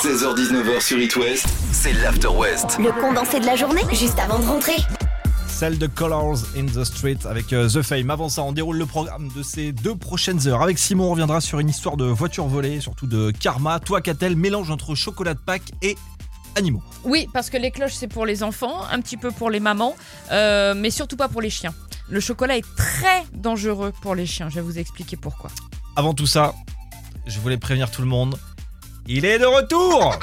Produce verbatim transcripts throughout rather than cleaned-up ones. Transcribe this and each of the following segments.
seize heures dix-neuf heures sur It West, c'est l'After West. Le condensé de la journée, juste avant de rentrer. Celle de Colors in the Street avec euh, The Fame. Avant ça, on déroule le programme de ces deux prochaines heures. Avec Simon, on reviendra sur une histoire de voiture volée, surtout de karma. Toi, Catel, mélange entre chocolat de Pâques et animaux. Oui, parce que les cloches, c'est pour les enfants, un petit peu pour les mamans, euh, mais surtout pas pour les chiens. Le chocolat est très dangereux pour les chiens. Je vais vous expliquer pourquoi. Avant tout ça, je voulais prévenir tout le monde. Il est de retour.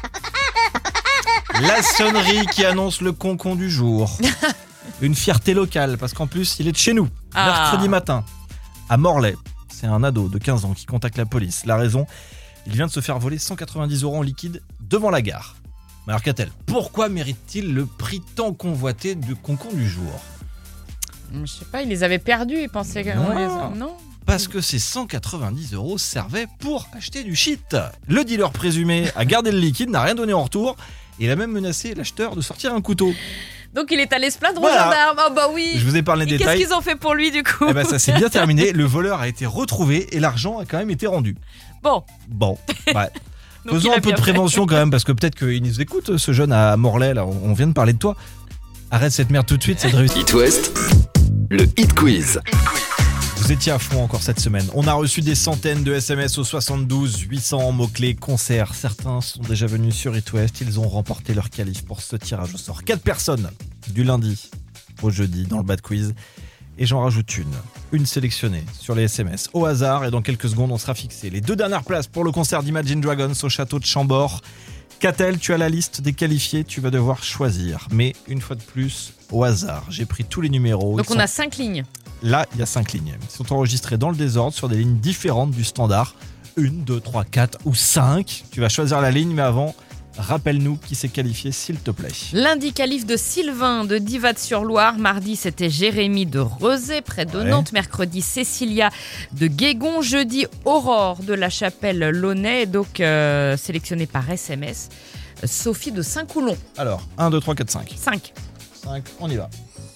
La sonnerie qui annonce le concon du jour. Une fierté locale, parce qu'en plus, il est de chez nous. Ah. Mercredi matin, à Morlaix. C'est un ado de quinze ans qui contacte la police. La raison, il vient de se faire voler cent quatre-vingt-dix euros en liquide devant la gare. Mais alors, qu'a-t-elle ? Pourquoi mérite-t-il le prix tant convoité du concon du jour ? Je sais pas, il les avait perdus, il pensait qu'on les a... Non. Parce que ces cent quatre-vingt-dix euros servaient pour acheter du shit. Le dealer présumé a gardé le liquide, n'a rien donné en retour, et il a même menacé l'acheteur de sortir un couteau. Donc il est allé se plaindre voilà. aux gendarmes. Oh bah oui. Je vous ai parlé des détails. Qu'est-ce qu'ils ont fait pour lui du coup ? Eh ben ça s'est bien terminé. Le voleur a été retrouvé et l'argent a quand même été rendu. Bon. Bon. Ouais. Faisons un peu de prévention fait. Quand même, parce que peut-être qu'il nous écoute, ce jeune à Morlaix. Là, on vient de parler de toi. Arrête cette merde tout de suite, c'est de réussir. It West, le Hit Quiz. Vous étiez à fond encore cette semaine. On a reçu des centaines de S M S au soixante-douze huit cents mots-clés concerts. Certains sont déjà venus sur It West. Ils ont remporté leur qualif pour ce tirage au sort. Quatre personnes du lundi au jeudi dans le Bad Quiz. Et j'en rajoute une. Une sélectionnée sur les S M S au hasard. Et dans quelques secondes, on sera fixé. Les deux dernières places pour le concert d'Imagine Dragons au château de Chambord. Catel, tu as la liste des qualifiés. Tu vas devoir choisir. Mais une fois de plus, au hasard. J'ai pris tous les numéros. Donc Ils on sont... a cinq lignes. Là, il y a cinq lignes. Ils sont enregistrés dans le désordre sur des lignes différentes du standard. Une, deux, trois, quatre ou cinq. Tu vas choisir la ligne, mais avant, rappelle-nous qui s'est qualifié, s'il te plaît. Lundi, qualif de Sylvain de Divat-sur-Loire. Mardi, c'était Jérémy de Rezé, près de ouais. Nantes. Mercredi, Cécilia de Guégon. Jeudi, Aurore de la Chapelle-Launay. Donc, euh, sélectionnée par S M S. Sophie de Saint-Coulon. Alors, un, deux, trois, quatre, cinq. cinq. cinq, on y va.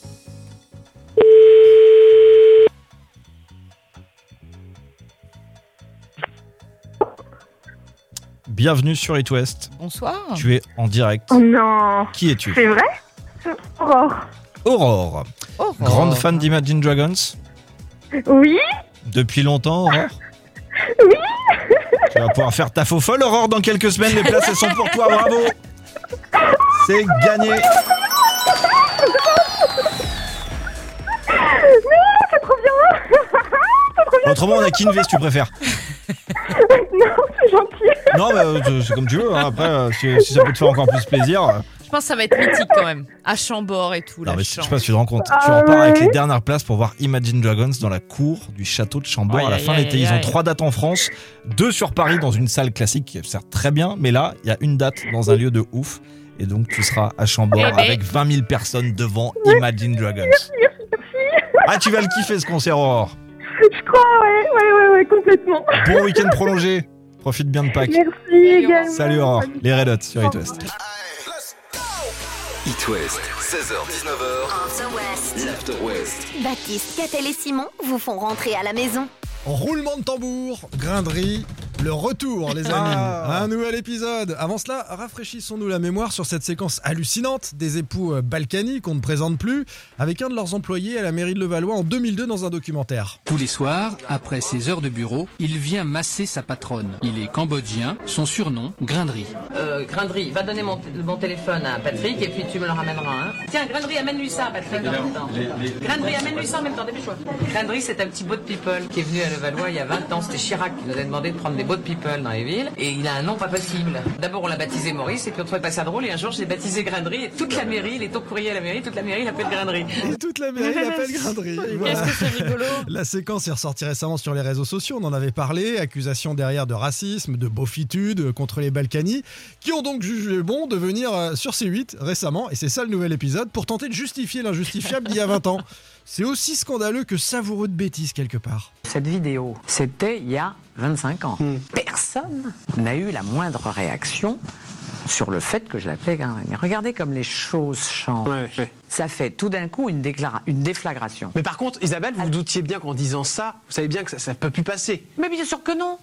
Bienvenue sur It West. Bonsoir. Tu es en direct. Oh non. Qui es-tu ? C'est vrai ? Aurore. Aurore. Aurore. Grande fan d'Imagine Dragons ? Oui. Depuis longtemps, Aurore ? Oui. Tu vas pouvoir faire ta faux folle, Aurore, dans quelques semaines. Les places, elles sont pour toi. Bravo. C'est gagné. Non, c'est trop bien. C'est trop bien. Autrement, on a Kinvé, si tu préfères. Non, c'est gentil. Non, mais euh, c'est comme tu veux. Hein. Après, euh, si, si ça peut te faire encore plus plaisir. Euh... Je pense que ça va être mythique quand même. À Chambord et tout. Non, la mais chambre. je sais pas si tu te rends compte. Ah, tu repars ouais. avec les dernières places pour voir Imagine Dragons dans la cour du château de Chambord Aïe, à la aïe, fin de aïe, l'été. aïe, Ils ont aïe. trois dates en France, deux sur Paris dans une salle classique qui sert très bien. Mais là, il y a une date dans un lieu de ouf. Et donc, tu seras à Chambord Eh ben. avec vingt mille personnes devant Imagine Dragons. Merci, merci, merci. Ah, tu vas le kiffer ce concert, Aurore. Je crois, ouais, ouais, ouais, ouais, complètement. Bon week-end prolongé. Profite bien de Pâques. Merci également. Salut Aurore. Les Red Hot sur It West. It West, seize heures dix-neuf heures, On the West. l'After West. Baptiste, Catel et Simon vous font rentrer à la maison. Roulement de tambour, grinderie, le retour les amis, Ah. un nouvel épisode. Avant cela, rafraîchissons-nous la mémoire sur cette séquence hallucinante des époux Balkany qu'on ne présente plus, avec un de leurs employés à la mairie de Levallois en deux mille deux dans un documentaire. Tous les soirs, après ses heures de bureau, il vient masser sa patronne. Il est cambodgien, son surnom, Grinderie. Euh, Grinderie, va donner mon, t- mon téléphone à Patrick et puis tu me le ramèneras. Hein. Tiens, Grinderie, amène-lui ça, Patrick, en même temps. Grinderie, amène-lui ça en même temps, dépêche-toi. Grinderie, c'est un petit boat people qui est venu à Levallois il y a vingt ans. C'était Chirac qui nous a demandé de prendre des boat people dans les villes. Et il a un nom pas possible. D'abord, on l'a baptisé Maurice et puis on trouvait pas ça drôle. Et un jour, je l'ai baptisé Grinderie et toute la mairie, il est au courrier à la mairie, toute la mairie l'appelle Grinderie. Et toute la mairie l'appelle grinderie. Qu'est-ce que c'est rigolo. La séquence est ressortie récemment sur les réseaux sociaux, on en avait parlé, accusations derrière de racisme, de beaufitude contre les Balkany, qui ont donc jugé bon de venir euh, sur C huit récemment, et c'est ça le nouvel épisode, pour tenter de justifier l'injustifiable d'il y a vingt ans. C'est aussi scandaleux que savoureux de bêtises quelque part. Cette vidéo, c'était il y a vingt-cinq ans. Hmm. Personne n'a eu la moindre réaction sur le fait que je l'appelais Grinderie. Mais regardez comme les choses changent. Ouais, ouais. Ça fait tout d'un coup une, déclara- une déflagration. Mais par contre, Isabelle, vous vous doutiez bien qu'en disant ça, vous savez bien que ça ne peut plus passer. Mais bien sûr que non.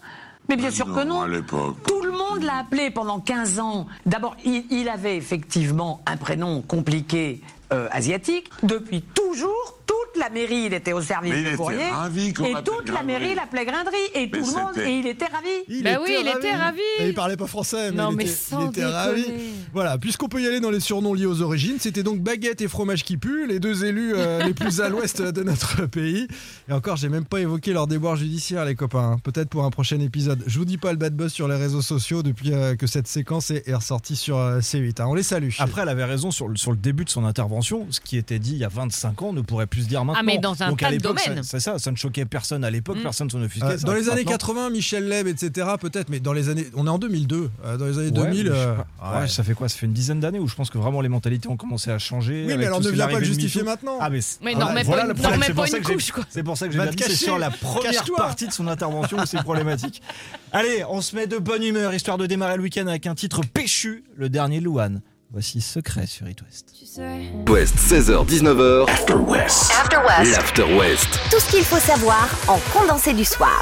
Mais bien sûr que non. À l'époque. Tout le monde l'a appelé pendant quinze ans. D'abord, il, il avait effectivement un prénom compliqué euh, asiatique. Depuis toujours, toute la mairie, il était au service Mais il du était courrier. ravi qu'on Et l'appelle toute la Grindry. mairie l'appelait Grindry. Et Mais tout le monde, c'était- et il était ravi. Il Bah oui, il était ravi. Et il parlait pas français, mais Non, il mais était, sans il était déconner. ravi. Voilà, puisqu'on peut y aller dans les surnoms liés aux origines, c'était donc Baguette et Fromage qui pue, les deux élus euh, les plus à l'ouest de notre pays. Et encore, j'ai même pas évoqué leur déboire judiciaire, les copains. hein. Peut-être pour un prochain épisode. Je vous dis pas le bad buzz sur les réseaux sociaux depuis euh, que cette séquence est, est ressortie sur euh, C huit. hein. On les salue. Après, elle avait raison sur le, sur le début de son intervention. Ce qui était dit il y a vingt-cinq ans ne pourrait plus se dire maintenant. Ah, mais dans un Donc, tas à de l'époque, domaines. ça- c'est ça, ça ne choquait personne à l'époque, Mm. personne s'en offusquait. Euh, C'est dans vrai les que années maintenant- quatre-vingts, Michel Leb, et cetera, peut-être, mais dans les années. On est en deux mille deux. euh, dans les années Ouais, deux mille. mais je sais euh, pas. Ouais, ouais. ça fait quoi? Ça fait une dizaine d'années où je pense que vraiment les mentalités ont commencé à changer. Oui, avec mais alors tout ne ce qui est viens pas le l'arrivée de justifier MeToo. maintenant. Ah, mais c'est- Mais non, voilà, mais voilà pas le une- problème, non, c'est mais pour pas ça une que j'ai- couche, quoi. C'est pour ça que j'ai Va bien te dit, c'est cacher. sur la première Cache-toi. partie de son intervention où c'est problématique. Allez, on se met de bonne humeur, histoire de démarrer le week-end avec un titre péchu, le dernier Louane. Voici Secret sur It West. West, seize heures dix-neuf heures. After West. After West. L'After West. Tout ce qu'il faut savoir en condensé du soir.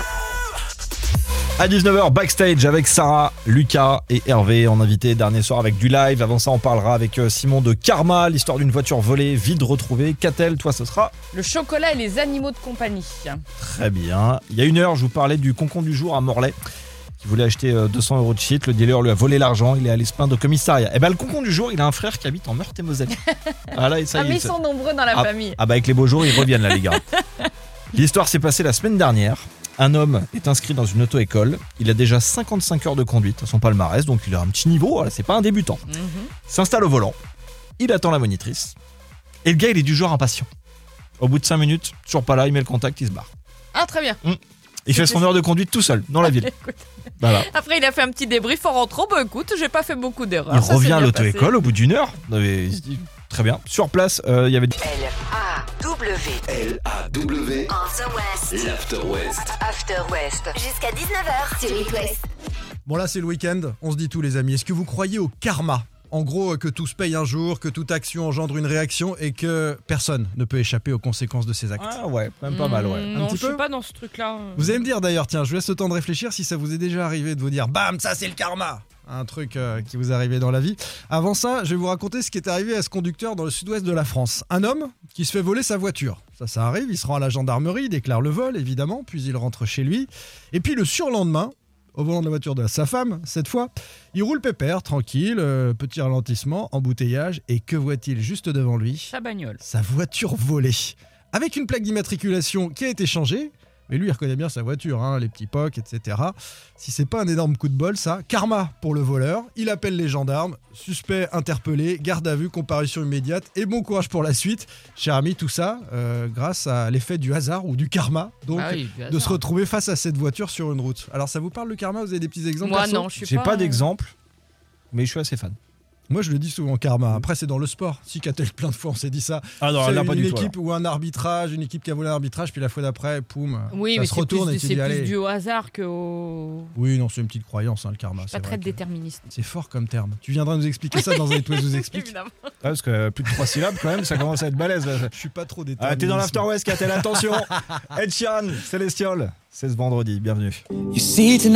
À dix-neuf heures, backstage avec Sarah, Lucas et Hervé en invité. Dernier soir avec du live. Avant ça, on parlera avec euh, Simon de Karma, l'histoire d'une voiture volée, vide retrouvée. Qu'a-t-elle? Toi, ce sera Le chocolat et les animaux de compagnie. très bien. Il y a une heure, je vous parlais du concon du jour à Morlaix qui voulait acheter euh, deux cents euros de shit. Le dealer lui a volé l'argent. Il est allé se plaindre au commissariat. Et ben, le concon du jour, il a un frère qui habite en Meurthe-et-Moselle. Ah là, et ça Ah, y est, mais ils ça- sont nombreux dans la Ah, famille. ah bah avec les beaux jours, ils reviennent là, les gars. L'histoire s'est passée la semaine dernière. Un homme est inscrit dans une auto-école. Il a déjà cinquante-cinq heures de conduite à son palmarès, donc il a un petit niveau. Voilà, c'est pas un débutant. Mhm. Il s'installe au volant. Il attend la monitrice. Et le gars, il est du genre impatient. Au bout de cinq minutes, toujours pas là, il met le contact, il se barre. Ah, très bien. Il fait son heure de conduite tout seul, dans la ville. Écoute. Voilà. Après, il a fait un petit débrief en rentrant. Bah écoute, j'ai pas fait beaucoup d'erreurs. Il Ça s'est revient à bien passé. l'auto-école au bout d'une heure. Et il se dit, très bien. Sur place, euh, il y avait des... L A W L A W. After West. L'After West. After West. Jusqu'à dix-neuf heures sur It West. Bon, là, c'est le week-end. On se dit tout, les amis. Est-ce que vous croyez au karma? En gros, que tout se paye un jour, que toute action engendre une réaction et que personne ne peut échapper aux conséquences de ses actes. Ah ouais, même pas mal, ouais. Mmh, Un non, petit je suis peu pas dans ce truc-là. Vous allez me dire d'ailleurs, tiens, je vous laisse le temps de réfléchir si ça vous est déjà arrivé de vous dire bam, ça c'est le karma. Un truc euh, qui vous est arrivé dans la vie. Avant ça, je vais vous raconter ce qui est arrivé à ce conducteur dans le sud-ouest de la France. Un homme qui se fait voler sa voiture. Ça, ça arrive, il se rend à la gendarmerie, il déclare le vol évidemment, puis il rentre chez lui. Et puis le surlendemain, au volant de la voiture de sa femme, cette fois, il roule pépère, tranquille, euh, petit ralentissement, embouteillage, et que voit-il juste devant lui? Sa bagnole. Sa voiture volée. Avec une plaque d'immatriculation qui a été changée, mais lui il reconnaît bien sa voiture, hein, les petits pocs, et cetera. Si c'est pas un énorme coup de bol, ça, karma pour le voleur, il appelle les gendarmes, suspect interpellé, garde à vue, comparution immédiate, et bon courage pour la suite. Cher ami, tout ça, euh, grâce à l'effet du hasard ou du karma, donc Ah oui, du de hasard. se retrouver face à cette voiture sur une route. Alors ça vous parle le karma? Vous avez des petits exemples? Moi, perso non, je suis J'ai pas. pas d'exemple, mais je suis assez fan. Moi je le dis souvent, karma. Après c'est dans le sport. Si Catel plein de fois on s'est dit ça. Ah non, C'est là, une pas du tout, équipe ou un arbitrage, une équipe qui a volé un arbitrage, puis la fois d'après, poum, Oui, ça mais se c'est retourne plus, et tu c'est dis plus allez. dû au hasard que au. Oui, non, c'est une petite croyance, hein, le karma. Pas c'est très vrai que- déterministe. C'est fort comme terme. Tu viendras nous expliquer ça dans un It West vous explique. Évidemment. Ah, parce que plus de trois syllabes, quand même, ça commence à être balèze. Là. Je suis pas trop Ah, déterminé. t'es dans l'After West, Catel, attention. Ed Sheeran, Célestial, c'est ce vendredi, bienvenue.